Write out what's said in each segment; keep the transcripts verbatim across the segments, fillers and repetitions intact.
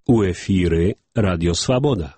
У эфіры Радіо Свабода.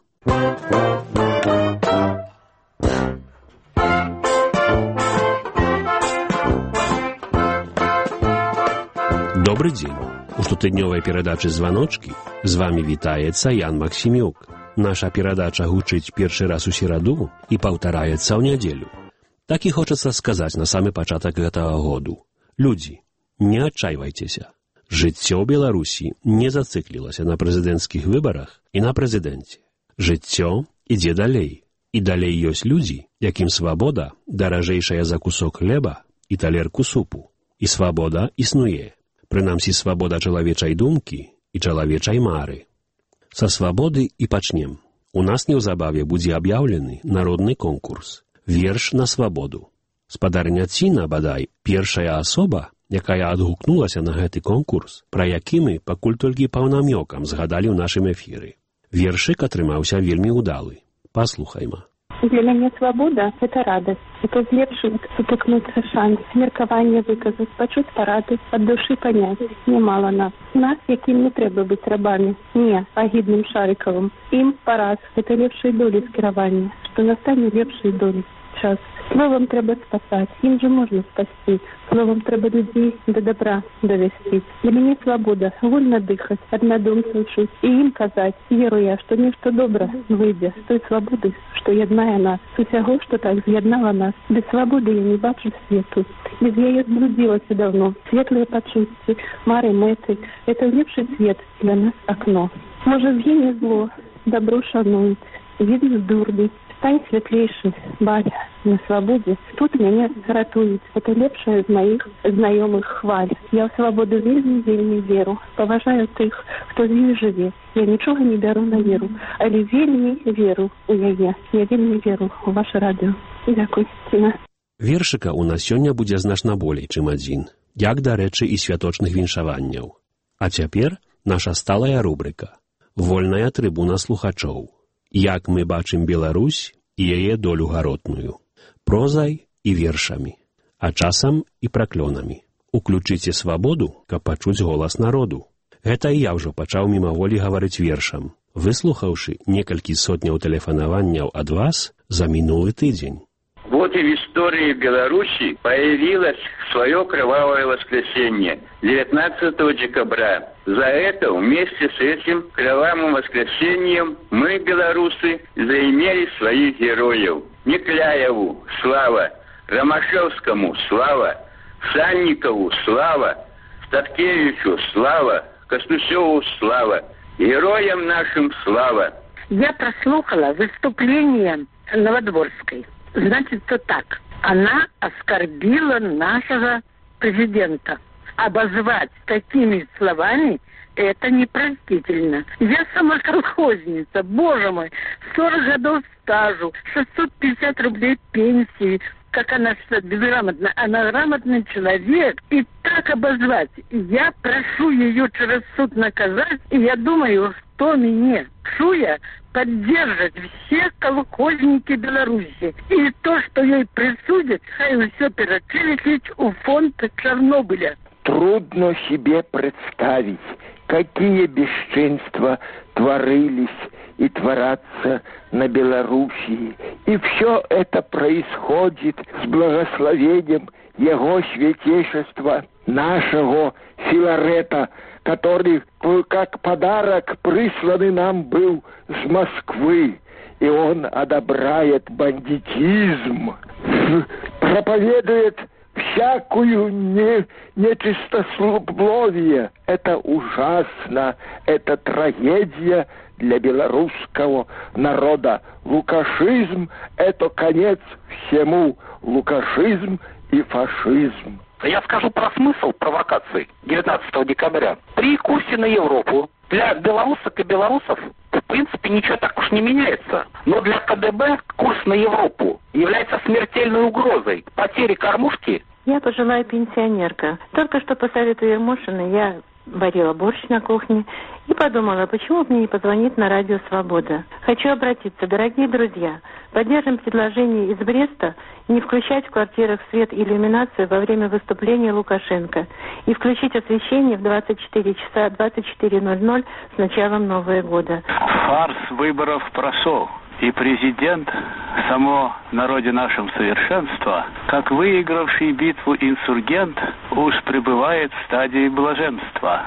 Добрый дзень. У штотыднёвай перадачы «Званочкі» з вамі вітаецца Ян Максімюк. Наша перадача гучыць першы раз у сераду і паўтараецца ў нядзелю. Так і хочацца сказаць на самы пачатак гэтага году. Людзі, не адчайвайцеся. Жыццё ў Беларусі не зацыклілася на прэзідэнцкіх выбарах і на прэзідэнце. Жыццё ідзе далей. І далей ёсць людзі, якім свабода даражэйшая за кусок хлеба і талерку супу. І свабода існуе. Прынамсі, свабода чалавечай думкі і чалавечай мары. Са свабоды і пачнем. У нас неўзабаве будзе аб'яўлены народны конкурс. Верш на свабоду. Спадарня Ціна, бадай, першая асоба, якая адгукнулася на гэты конкурс, пра які мы пакуль толькі паўнамёкам згадалі ў нашым эфіры. Вершык атрымаўся вельмі ўдалы. Паслухайма. Для мяне свабода – это радость. Это злепшить, сутыкнуться шанс, меркаванне выказаць, пачуць парады, ад душы паняць. Немало нас. Нас, якім не трэба быць рабамі. Не, агідным Шарыкавым. Ім параз – это лепшай долі скіравання, што настане лепшай долі. Час. Словом трэба спасаць, ім же можна спасці. Словом трэба людзей да добра давесці. Для мяне свабода – вольна дыхаць, аднадумцаў чуць і ім казаць, веру я, што нешта добра выйдзе з той свабоды, што яднае нас, з усяго, што так з'яднала нас. Без свабоды я не бачу свету. Без яе зблудзілася даўно. Светлыя пачуцці, мары, мэты – это лепшы свет для нас акно. Можа, згіне зло, добро шануюць, відно дурні. Стань светлейшы, Баля, на свабодзе. Тут мяне ратуюць. Это лепшая з маіх знаёмых хваль. Я ў свабоду вельмі, вельмі веру. Паважаю тых, хто з ёй жыве. Я нічога не бяру на веру, але вельмі веру ў яе. Я вельмі веру ў ваше радыё. Дзякуй, Ціна. Вершыка ў нас сёння будзе значна болей, чым адзін. Як, дарэчы, і святочных віншаванняў. А цяпер наша сталая рубрыка. Вольная трыбуна слухачоў. Як мы бачым Беларусь і яе долю гаротную. Прозай і вершамі, а часам і праклёнамі. Уключыце свабоду, каб пачуць голас народу. Гэта і я ўжо пачаў мімаволі гаварыць вершам, выслухаўшы некалькі сотняў тэлефанаванняў ад вас за минулый тыдзень. Вот и в истории Беларуси появилось свое кровавое воскресенье девятнадцатого декабря. За это вместе с этим кровавым воскресеньем мы, белорусы, заимели своих героев. Некляеву – слава, Ромашевскому – слава, Санникову – слава, Статкевичу – слава, Костусеву – слава, героям нашим – слава. Я прослушала выступление Новодворской. Значит, то так. Она оскорбила нашего президента. Обозвать такими словами – это непростительно. Я сама колхозница, боже мой, сорок годов стажу, шестьсот пятьдесят рублей пенсии. Как она считает, безграмотно. Она грамотный человек. И так обозвать. Я прошу ее через суд наказать, и я думаю, что мне, Шуя, поддержат все колхозники Беларуси. И то, что ей присудят, хай все перечислить у фонда Чернобыля. Трудно себе представить, какие бесчинства творились и творятся на Белоруссии. И все это происходит с благословением Его Святейшества, нашего Филарета, который как подарок присланный нам был с Москвы. И он одобряет бандитизм, проповедует всякую не, нечистословие. Это ужасно, это трагедия для белорусского народа. Лукашизм – это конец всему. Лукашизм и фашизм. Я скажу про смысл провокации девятнадцатого декабря. При курсе на Европу для белорусок и белорусов в принципе ничего так уж не меняется. Но для КДБ курс на Европу является смертельной угрозой. Потери кормушки. Я пожилая пенсионерка. Только что по совету Ермошина я варила борщ на кухне и подумала, почему бы мне не позвонить на радио «Свобода». Хочу обратиться, дорогие друзья, поддержим предложение из Бреста не включать в квартирах свет и иллюминацию во время выступления Лукашенко и включить освещение в двадцать четыре часа двадцать четыре ноль ноль с началом Нового года. Фарс выборов прошел. И президент, само в народе нашем совершенство, как выигравший битву инсургент, уж пребывает в стадии блаженства.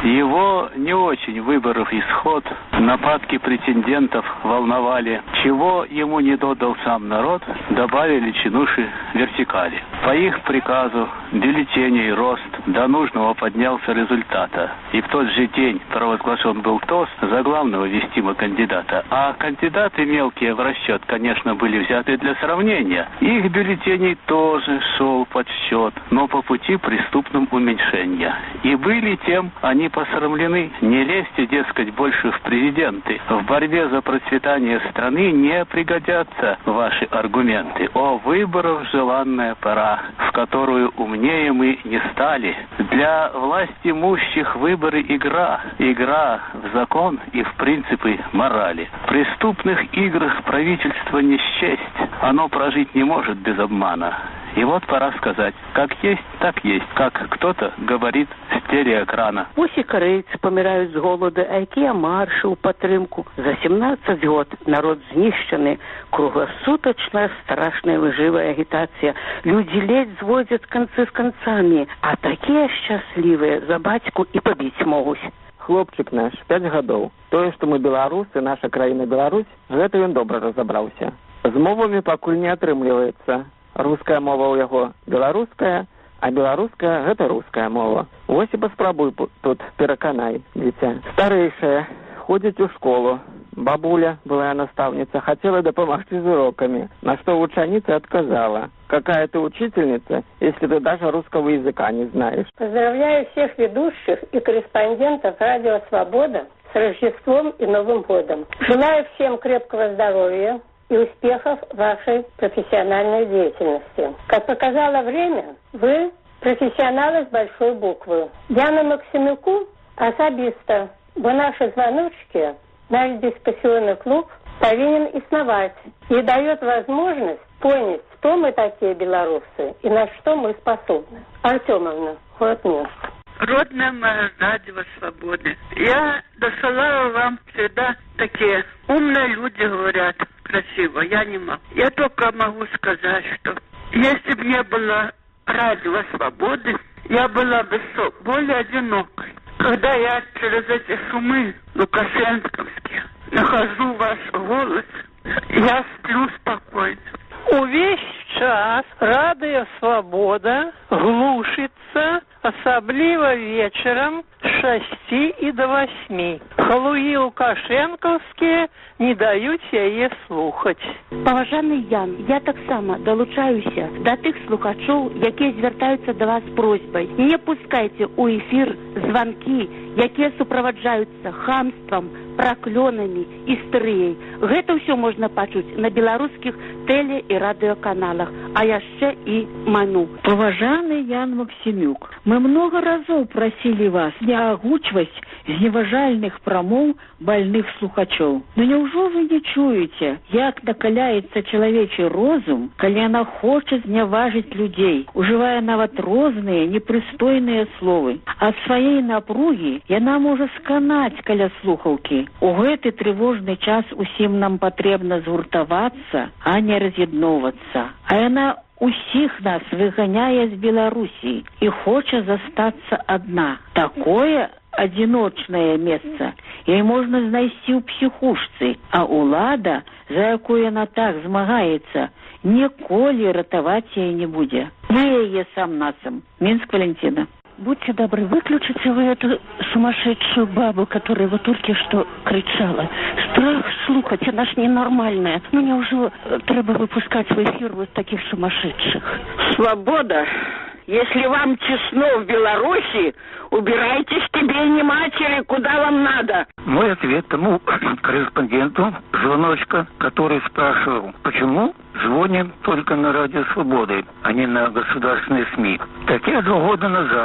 Его не очень выборов исход, нападки претендентов волновали. Чего ему не додал сам народ, добавили чинуши вертикали. По их приказу бюллетеней рост до нужного поднялся результата. И в тот же день провозглашен был тост за главного вестимо кандидата. А кандидаты мелкие в расчет, конечно, были взяты для сравнения. Их бюллетеней тоже шел подсчет, но по пути преступным уменьшения. И были тем они посрамлены. Не лезьте, дескать, больше в президенты. В борьбе за процветание страны не пригодятся ваши аргументы. О, выборов желанная пора, в которую умнее мы не стали. Для власти имущих выборы игра. Игра в закон и в принципы морали. В преступных играх правительство не счесть. Оно прожить не может без обмана. И вот пора сказать, как есть, так есть, как кто-то говорит с телеэкрана. Усі корейці помирають з голоду, а якія марші у підтримку. За сімнадцять год народ знищений, круглосуточная страшная лживая агитация. Люди ледь зводят концы с концами, а такие счастливые за батьку и побить могут. Хлопчик наш, пять гадоў. Тое, што мы беларусы, наша краіна Беларусь, гэта ён добра разабраўся. З мовамі пакуль не атрымліваецца. Руская мова ў яго беларуская, а беларуская гэта руская мова. Вось і паспрабуй тут пераканай, дзіця. Старэйшая ходзіць у школу. Бабуля, былая наставница, хотела допомогти с уроками, на что ученица отказала. Какая ты учительница, если ты даже русского языка не знаешь? Поздравляю всех ведущих и корреспондентов радио «Свобода» с Рождеством и Новым годом. Желаю всем крепкого здоровья и успехов в вашей профессиональной деятельности. Как показало время, вы профессионалы с большой буквы. Яну Максимюку особисто, бо наши звоночки, наш дискуссионный клуб повинен основать и дает возможность понять, кто мы такие белорусы и на что мы способны. Артемовна, вот Минск. Родная моя радио «Свободы». Я досылаю вам всегда такие умные люди говорят красиво, я не могу. Я только могу сказать, что если бы не было радио «Свободы», я была бы более одинокой. Когда я через эти шумы лукашенковские нахожу ваш голос, я сплю спокойно. Увесь час радио «Свобода» глушится, особливо вечером с шасти и до восьми. Халуі лукашенковские не дают яе слухать. Паважаны Ян, я таксама далучаюся до тых слухачоў, якія звяртаюцца до вас просьбай. Не пускайте у эфир звонки, якія суправаджаюцца хамствам, праклёнамі, істэрыяй. Гэта ўсё можна пачуць на беларускіх теле- і радыёканалах, а яшчэ і ману. Паважаны Ян Максимюк, мы много разоў просили вас не агучваць зневажальных прамоў больных слухачоў. Но неужо вы не чуеце, як накаляецца чалавечы розум, калі яна хоча зняважыць людзей, ужывая нават розныя непрыстойныя словы. Ад сваей напругі яна можа сканаць каля слухаўкі. У гэты трывожны час усім нам патрэбна згуртавацца, а не раз'ядноўвацца. А яна усіх нас выганяе з Беларусі і хоча застацца адна. Такое адзіночнае месца ёй можна знайсці ў псіхушцы, а ўлада, за якую яна так змагаецца, ніколі ратаваць яе не будзе. На яе сам насам. Минск, Валентина. Будьте добры, выключите вы эту сумасшедшую бабу, которая вот только что кричала. Страх слухать, она ж ненормальная. Ну неужели треба выпускать в эфир вот таких сумасшедших? Свобода. Если вам честно в Беларуси, убирайтесь к тебе не матери, куда вам надо. Мой ответ тому корреспонденту звоночка, который спрашивал, почему звоним только на радио «Свободы», а не на государственные СМИ. Так я два года назад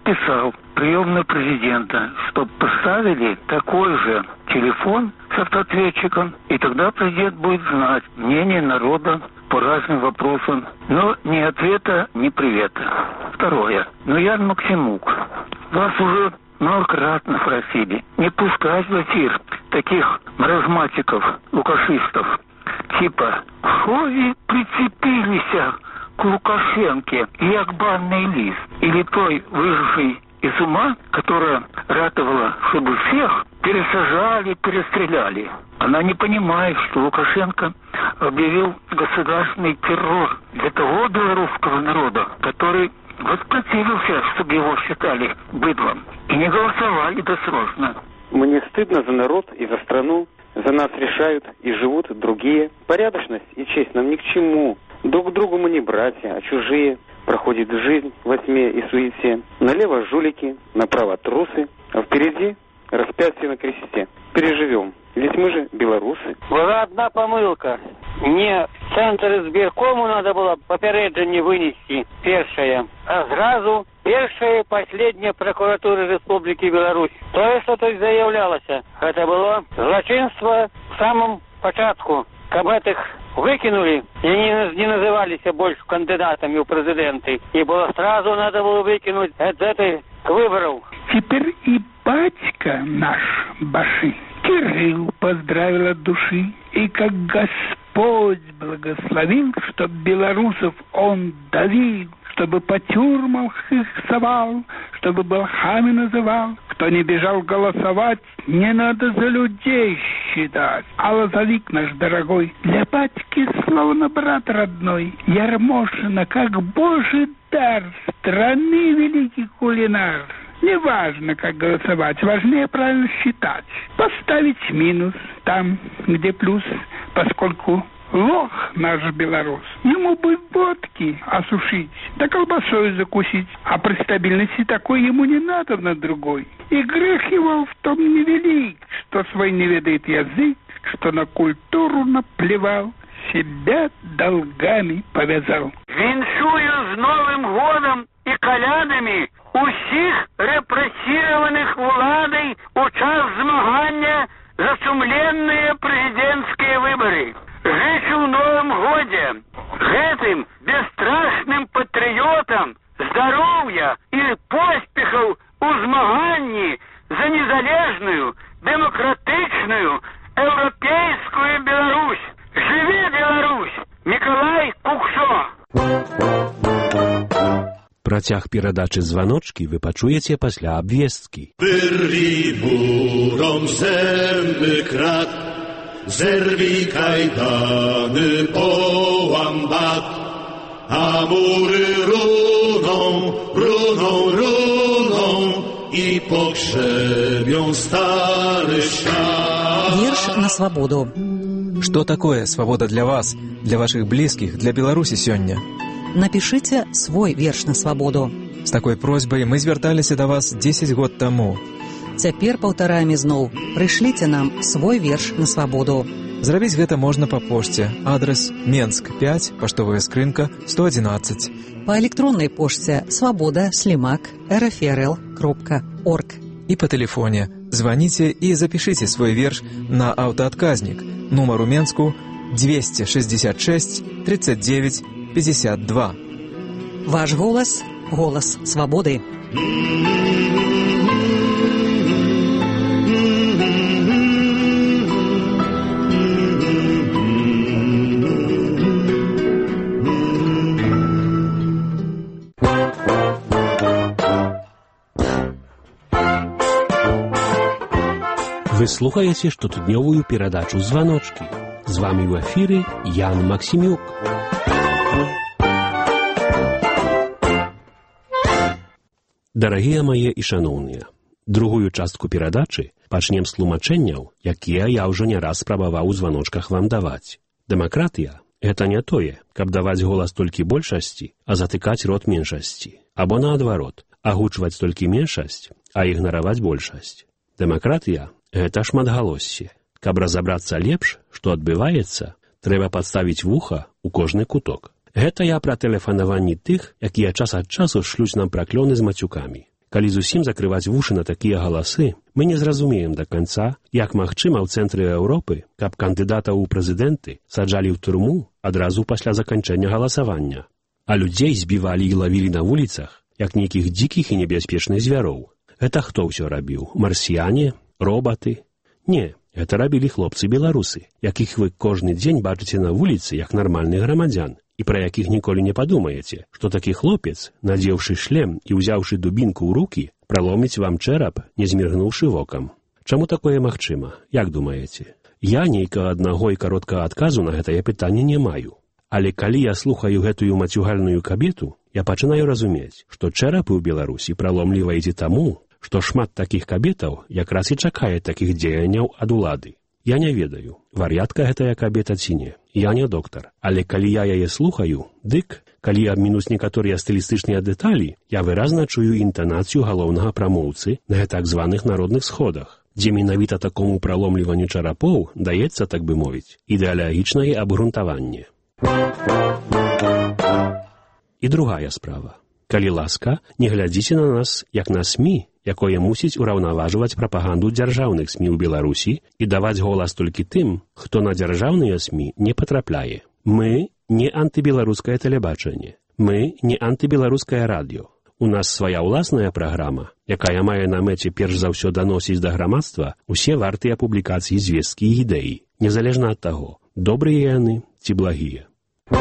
написал приемную президента, чтобы поставили такой же телефон с автоответчиком, и тогда президент будет знать мнение народа по разным вопросам. Но ни ответа, ни привета. Второе. Но Ян Максимук, вас уже многократно просили не пускать в эфир таких маразматиков, лукашистов, типа «Шо вы прицепились к Лукашенке, як банный лист?» Или той выжившей из ума, которая ратовала, чтобы всех пересажали, перестреляли. Она не понимает, что Лукашенко объявил государственный террор для того белорусского народа, который воспротивился, чтобы его считали быдлом, и не голосовали досрочно. Мне стыдно за народ и за страну. За нас решают и живут другие. Порядочность и честь нам ни к чему. Друг к другу мы не братья, а чужие. Проходит жизнь во тьме и суете. Налево жулики, направо трусы, а впереди распятие на кресте. Переживем, ведь мы же белорусы. Была одна помылка. Не в центр избиркому надо было попереджение вынести, першая, а сразу першая и последняя прокуратура Республики Беларусь. То, что тут заявлялось, это было злочинство в самом початку. Как этих выкинули, и они не назывались больше кандидатами в президенты. И было сразу надо было выкинуть от этой к выбору. Теперь и батька наш Баши Кирилл поздравил от души, и как Господь благословил, чтоб белорусов он давил, чтобы по тюрьмам их совал, чтобы балхами называл. Кто не бежал голосовать, не надо за людей считать. А лазовик наш дорогой, для батьки словно брат родной. Ярмошина, как божий дар, страны великий кулинар. Не важно, как голосовать, важнее правильно считать. Поставить минус там, где плюс, поскольку лох наш белорус. Ему бы водки осушить, да колбасой закусить. А при стабильности такой ему не надо на другой. И грех его в том невелик, что свой не ведает язык, что на культуру наплевал, себя долгами повязал. Віншую з Новым годом и колядами усіх репрессированных владой у час змагання за сумленные президентские выборы. Жычу в Новом годе гэтым бесстрашным патриотам здоровья и поспехов у змаганні за незалежную, демократичную, европейскую Беларусь. Живи Беларусь! Миколай Кукшо. Працяг перадачы званочкі вы пачуеце пасля абвесткі. Wyrwij burom zęby krat, zerwij kajdany, połam bat, a mury runą, runą, runą i pogrzebią stary świat. Вірш на свободу. Что такое свобода для вас, для ваших близких, для Беларуси сёння? Напишите свой верш на свободу. С такой просьбой мы звярталіся до вас десять год тому. Цяпер паўтараем ізноў. Прышліце нам свой верш на свободу. Зрабіць гэта можна па пошце. Адрес Менск пять, паштовая скрынка сто одиннадцать. По электронной почте свобода слимак рфрл кропка орг. И по телефоне. Звоните и запишите свой верш на автоотказник. Номер у Менску двести шестьдесят шесть тридцать девять пятьдесят два. Ваш голос – голос свободы. Вы слухаете штотыднёвую перадачу «Звоночки». З вами в эфире Ян Максимюк. Дарагія мае і шаноўныя, другую частку перадачы пачнем з тлумачэнняў, якія я ўжо не раз спрабаваў у званочках вам даваць. Дэмакратыя – гэта не тое, каб даваць голас толькі большасці, а затыкаць рот меншасці. Або наадварот, агучваць толькі меншасць, а ігнараваць большасць. Дэмакратыя – гэта шматгалоссі. Каб разабрацца лепш, што адбываецца, трэба падставіць вуха ў кожны куток. Гэта я пра тэлефанаванні тых, якія час ад часу шлюць нам праклёны з мацюкамі. Калі зусім закрываць вушы на такія галасы, мы не зразумеем да канца, як магчыма ў цэнтры Еўропы, каб кандыдатаў у прэзідэнты саджалі ў турму адразу пасля заканчэння галасавання, а людзей збівалі і лавілі на вуліцах, як нейкіх дзікіх і небяспечных звяроў. Гэта хто ўсё рабіў? Марсіяне? Робаты? Не, гэта рабілі хлопцы-беларусы, якіх вы кожны дзень бачыце на вуліцы як нармальных грамадзян, і пра якіх ніколі не падумаеце, што такі хлопец, надзеўшы шлем і ўзяўшы дубінку ў рукі, праломіць вам чэрап, не зміргнуўшы вокам. Чаму такое магчыма? Як думаеце? Я нейкага аднаго і кароткага адказу на гэтае пытанне не маю. Але калі я слухаю гэтую мацюгальную кабету, я пачынаю разумець, што чэрапы ў Беларусі праломліваеце таму, што шмат такіх кабетаў якраз і чакае такіх дзеянняў ад улады. Я не ведаю, вар'ятка гэтая кабета ці не. Я не доктар, але калі я яе слухаю, дык, калі я абмінуць некаторыя стылістычныя дэталі, я выразна чую інтанацыю галоўнага прамоўцы на так званых народных сходах, дзе менавіта такому праломліванню чарапоў даецца, так бы мовіць, ідэалагічнае абгрунтаванне. І другая справа. Калі ласка, не глядзіце на нас, як на СМІ, якое мусіць ураўнаважваць прапаганду дзяржаўных СМІ ў Беларусі і даваць голас толькі тым, хто на дзяржаўныя СМІ не патрапляе. Мы не антыбеларускае тэлебачанне. Мы не антыбеларускае радыё. У нас свая ўласная праграма, якая мае на мэце перш за ўсё даносіць да грамадства усе вартыя публікацыі звесткі і ідэі, незалежна ад таго, добрыя яны ці благія.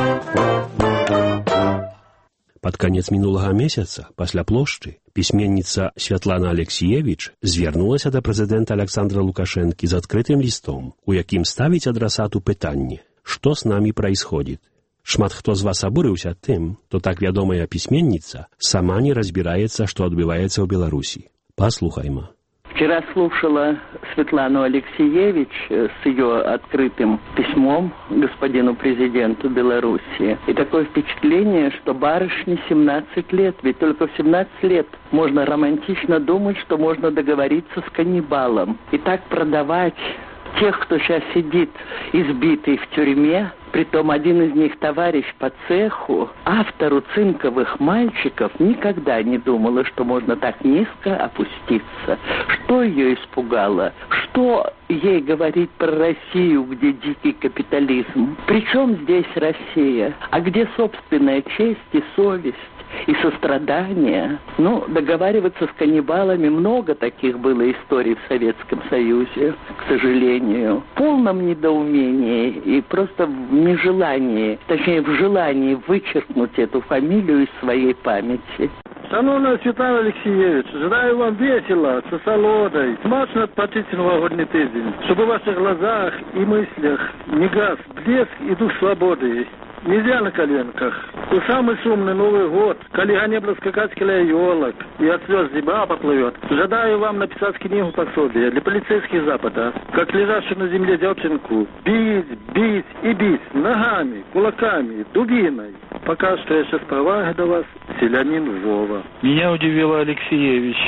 Пад канец мінулага месяца, пасля плошчы, пісьменніца Святлана Алексіевіч звярнулася да прэзідэнта Александра Лукашэнкі з адкрытым лістом, у якім ставіць адрасату пытанне, што з намі праисходит. Шмат хто з вас абурыўся тым, то так вядомая пісьменніца сама не разбіраецца, што адбываецца ў Беларусі. Паслухайма. Вчера слушала Светлану Алексеевич с ее открытым письмом господину президенту Беларуси. И такое впечатление, что барышне семнадцать лет, ведь только в семнадцать лет можно романтично думать, что можно договориться с каннибалом. И так продавать тех, кто сейчас сидит избитый в тюрьме, притом один из них товарищ по цеху, автору «Цинковых мальчиков» никогда не думала, что можно так низко опуститься. Что ее испугало? Что ей говорить про Россию, где дикий капитализм? Причем здесь Россия? А где собственная честь и совесть? И сострадание. Ну, договариваться с каннибалами, много таких было историй в Советском Союзе, к сожалению. В полном недоумении и просто в нежелании, точнее, в желании вычеркнуть эту фамилию из своей памяти. Шановна Світлана Алексієвич, желаю вам весело, с осолодой, смачно отпочить новогодний тиждень, чтобы в ваших глазах и мыслях не гас блеск и дух свободы. Нельзя на коленках. У самый шумный Новый год, коли ганебно скакать киля елок, и от слез зима поплывет. Жадаю вам написать книгу пособия для полицейских Запада, как лежащую на земле девчонку. Бить, бить и бить ногами, кулаками, дубиной. Пока что я сейчас проваю до вас, селянин Вова. Меня удивила Алексеевич.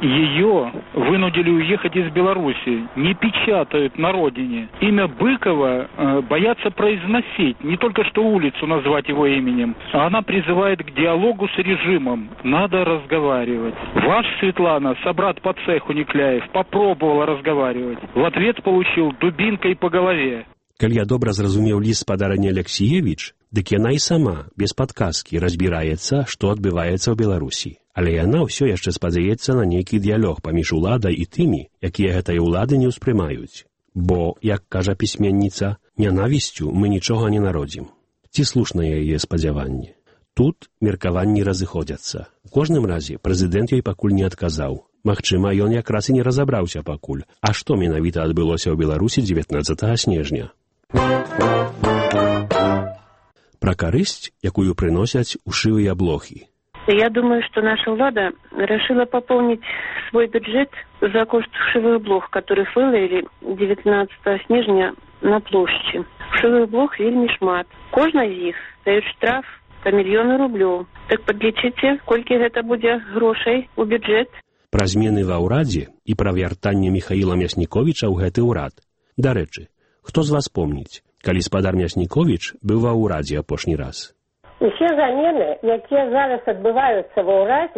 Ее вынудили уехать из Беларуси. Не печатают на родине. Имя Быкова э, боятся произносить. Не только что улицу назвать его именем. А она призывает к диалогу с режимом. Надо разговаривать. Ваш, Светлана, собрат по цеху Никляев, попробовала разговаривать. В ответ получил дубинкой по голове. Калі я добра зразумеў ліст спадарні Алексіевіч, дык яна і сама, без падказкі, разбіраецца, што адбываецца ў Беларусі. Але яна ўсё яшчэ спадзяецца на нейкі дыялог паміж уладай і тымі, якія гэтыя ўлады не ўспрымаюць. Бо, як кажа пісьменніца, нянавісцю мы нічога не народзім. Ці слушнае яе спадзяванне? Тут меркаванні разыходзяцца. У кожным разе прэзідэнт ёй пакуль не адказаў. Магчыма, ён якраз і не разабраўся пакуль. А што менавіта адбылося ў Беларусі дзевятнаццатага снежня? Пра карысць, якую прыносяць ушывыя блохі. Я думаю, что наша влада решила пополнить свой бюджет за кошт вшивых блох, которых выловили девятнадцатого снежня на площади. Вшивых блох вельми шмат. Кожна з іх дает штраф по мільёну рублёў. Так подлічыце, колькі гэта будзе грошай у бюджет? Пра змены ва ўрадзе і пра вяртанне Міхаіла Мясніковіча ў гэты ўрад. Дарэчы, хто з вас помніць, калі спадар Мясніковіч быў ва ўрадзе апошні раз? Усе замены, якія зараз адбываюцца ва ўрадзе,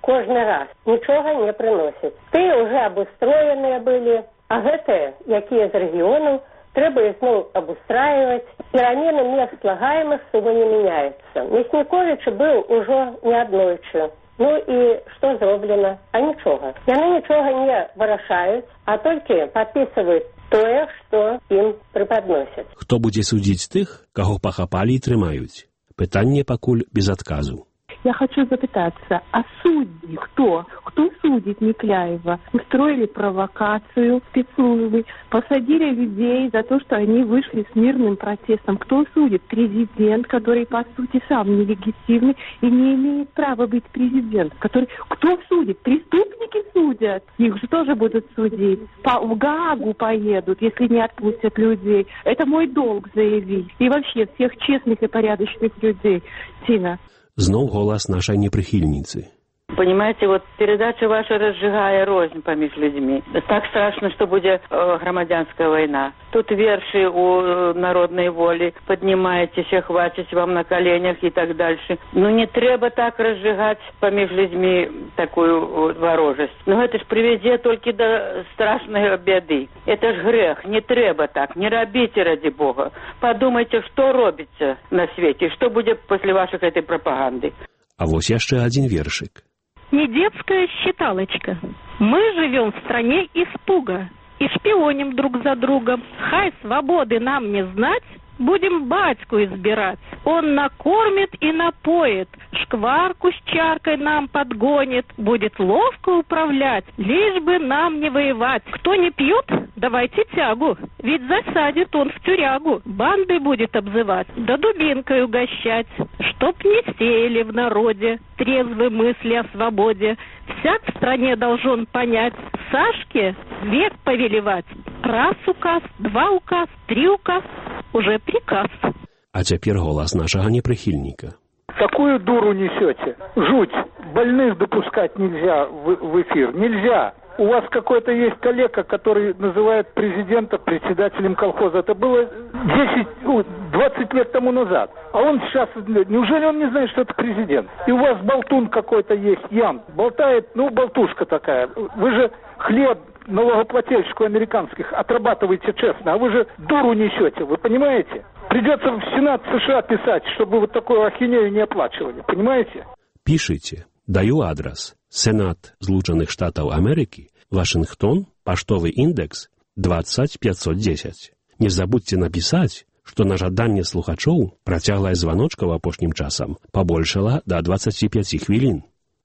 кожны раз нічога не прыносіць. Тыя ўжо абустроеныя былі, а гэтыя, якія з рэгіёнаў, трэба ізноў абустраиваць. Перамены мест слагаемых сума не меняется. Мясніковіч быў ужо неаднойчы. Ну і што зроблена? А нічога. Яны нічога не вырашаюць, а толькі падпісваюць тое, што ім прыпадносяць. Хто будзе судзіць тых, каго пахапалі і трымаюць? Пытанне пакуль без адказу. Я хочу запытаться, а судьи кто? Кто судит Некляева? Устроили провокацию, спецслужбы, посадили людей за то, что они вышли с мирным протестом. Кто судит? Президент, который, по сути, сам нелегитимный и не имеет права быть президентом. Который... Кто судит? Преступники судят. Их же тоже будут судить. По... В Гаагу поедут, если не отпустят людей. Это мой долг заявить. И вообще всех честных и порядочных людей. Тина. Зноў голас нашай непрыхільніцы. Понимаете, вот передача ваша разжигая рознь поміж людьми. Так страшно, что будет э, громадянская война. Тут верши у э, народной воли. Поднимаетесь, хватить вам на коленях и так дальше. Ну не треба так разжигать поміж людьми такую э, ворожесть. Но это ж приведет только до страшной беды. Это ж грех. Не треба так. Не робите ради Бога. Подумайте, что робится на свете. Что будет после ваших этой пропаганды. А вось яшчэ один вершик. Не детская считалочка. Мы живем в стране испуга и шпионим друг за другом. Хай свободы нам не знать, будем батьку избирать. Он накормит и напоит, шкварку с чаркой нам подгонит. Будет ловко управлять, лишь бы нам не воевать. Кто не пьет, давайте тягу, ведь засадит он в тюрягу. Банды будет обзывать, да дубинкой угощать. Чтоб не сеяли в народе трезвые мысли о свободе. Всяк в стране должен понять, Сашке век повелевать. Раз указ, два указ, три указ, уже приказ. А цяпер голас нашага непрыхільніка. Какую дуру несете? Жуть. Больных допускать нельзя в, в эфир. Нельзя. У вас какой-то есть коллега, который называет президента председателем колхоза. Это было десять, двадцать лет тому назад. А он сейчас, неужели он не знает, что это президент? И у вас болтун какой-то есть, Ян, болтает, ну, болтушка такая. Вы же хлеб налогоплательщику американских отрабатываете честно, а вы же дуру несете, вы понимаете? Придется в Сенат США писать, чтобы вот такую ахинею не оплачивали, понимаете? Пишите. Даю адрес. Сенат Злучаных Штатаў Америки, Вашингтон, поштовый индекс двадцать пятьсот десять. Не забудьте написать, что на жаданне слухачоў працяглая званочка в апошнім часам побольшала до двадцати пяти хвілін.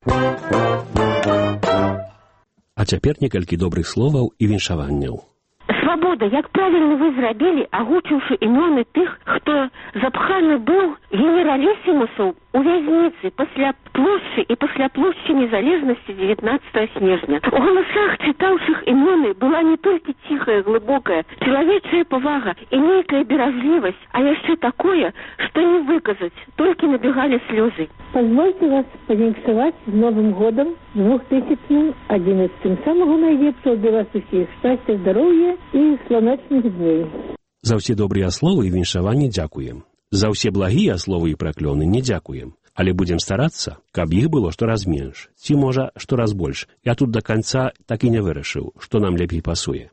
А цяпер некалькі добрых словаў і віншаванняў. Свобода, як правильно вы зрабілі, агучыўшы імёны тых, хто запханы быў генераліссімусаў у вязніцы пасля плошчы і пасля плошчы незалежнасці девятнадцатого снежня. У галасах чытаўшых імёны была не толькі ціхая, глыбокая, чалавечая павага і нейкая беражлівасць, а яшчэ такое, што не выказаць, толькі набегалі слёзы. Позвольте вас повинксовать с Новым годом две тысячи одиннадцатым. Самого наилепшего для вас усіх счастья, здоровья и слоночных дней. За ўсе добрыя словы і віншаванні дзякуем. За ўсе благія словы і праклёны не дзякуем. Але будзем старацца, каб іх было штораз менш, ці, можа, штораз больш. Я тут да канца так і не вырашыў, што нам лепей пасуе.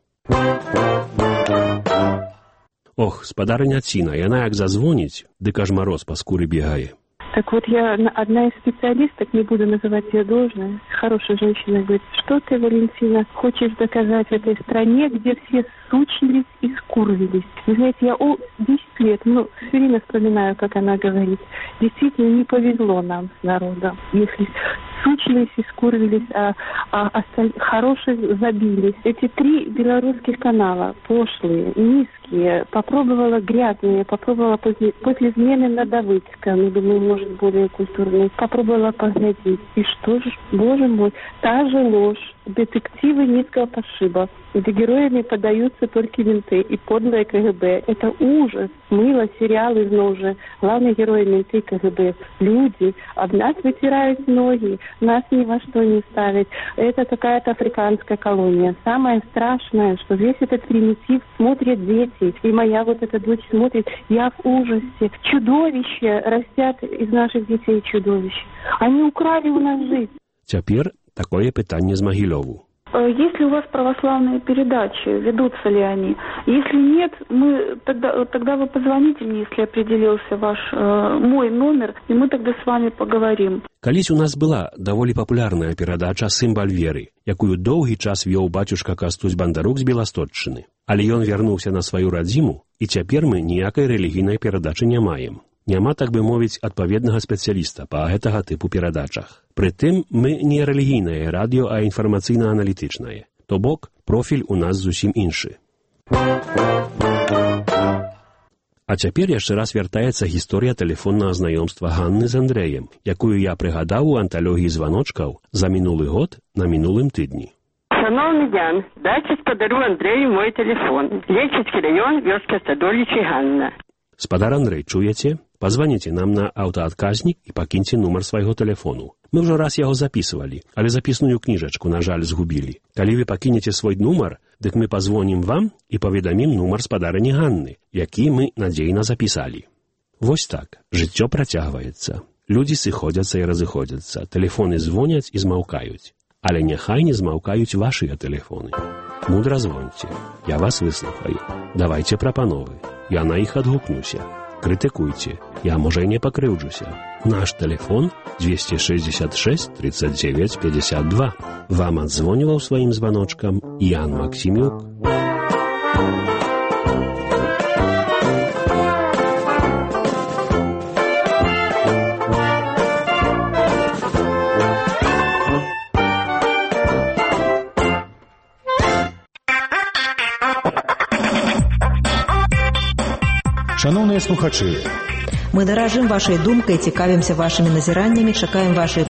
Ох, спадарыня Ціна, яна як зазвоніць, дык аж мароз па скуры бегае. Так вот, я одна из специалисток, не буду называть ее должное, хорошая женщина, говорит, что ты, Валентина, хочешь доказать этой стране, где все сучились и скурвились. Вы знаете, я о, десять лет, ну, все время вспоминаю, как она говорит, действительно не повезло нам с народом. Если сучились и скурвились, а, а, а хороших забились. Эти три белорусских канала, пошлые, низкие, попробовала грязные, попробовала после, после смены на Давыдска, ну, думаю, может, более культурные, попробовала поглядеть. И что же, боже мой, та же ложь, детективы низкого пошиба, где героями подаются только менты и подлое КГБ. Это ужас. Мыло, сериалы уже. Главные герои менты КГБ. Люди. Об нас вытирают ноги. Нас ни во что не ставят. Это какая-то африканская колония. Самое страшное, что весь этот примитив смотрят дети. И моя вот эта дочь смотрит. Я в ужасе. Чудовища растят из наших детей чудовищ. Они украли у нас жизнь. Цяпер такое пытанне з Магілёву. Если у вас православные передачи, ведутся ли они? Если нет, мы тогда, тогда вы позвоните мне, если определился ваш э, мой номер, и мы тогда с вами поговорим. Калісь у нас была даволі папулярная перадача «Сімбаль веры», якую доўгі час вёў бацюшка Кастусь Бандарук з Беластотчыны. Але ён вярнуўся на сваю радзіму, і цяпер мы ніякай рэлігійнай перадачы не маем. Няма, так бы мовіць, адпаведнага спецыяліста па гэтага тыпу перадачах. Прытым, мы не рэлігійнае радыё, а інфармацыйна-аналітычнае. То бок, профіль у нас зусім іншы. А цяпер яшчэ раз вяртаецца гісторыя тэлефоннага знаёмства Ганны з Андрэем, якую я прыгадаў у анталогіі званочкаў за мінулы год на мінулым тыдні. Шановний Ян, дайте спадару Андрею мой телефон. Лечицкий район, вёска Стадоличи, Ганна. Спадар Андрэй, чуеце? Пазваніце нам на аўтаадказнік і пакіньце нумар свайго тэлефону. Мы ўжо раз яго запісывалі, але запісную кніжачку, на жаль, згубілі. Калі вы пакінеце свой нумар, дык мы пазвонім вам і паведамім нумар спадарыні Ганны, які мы надзейна запісалі. Вось так, жыццё працягваецца. Людзі сыходзяцца і разыходзяцца, тэлефоны звоняць і змаўкаюць. Але няхай не змаўкаюць вашыя тэлефоны. Мудра звоньце, я вас выслухаю. Давайце прапановы, я на іх адгукнуся. Крытыкуйце, я, можа, і не пакрыўджуся. Наш тэлефон двести шестьдесят шесть тридцать девять пятьдесят два. Вам адзвоніваў сваім званочкам Ян Максімюк. Шановныя слухачы, мы даражым вашай думкай, цікавімся вашымі назіраннямі, чакаем вашай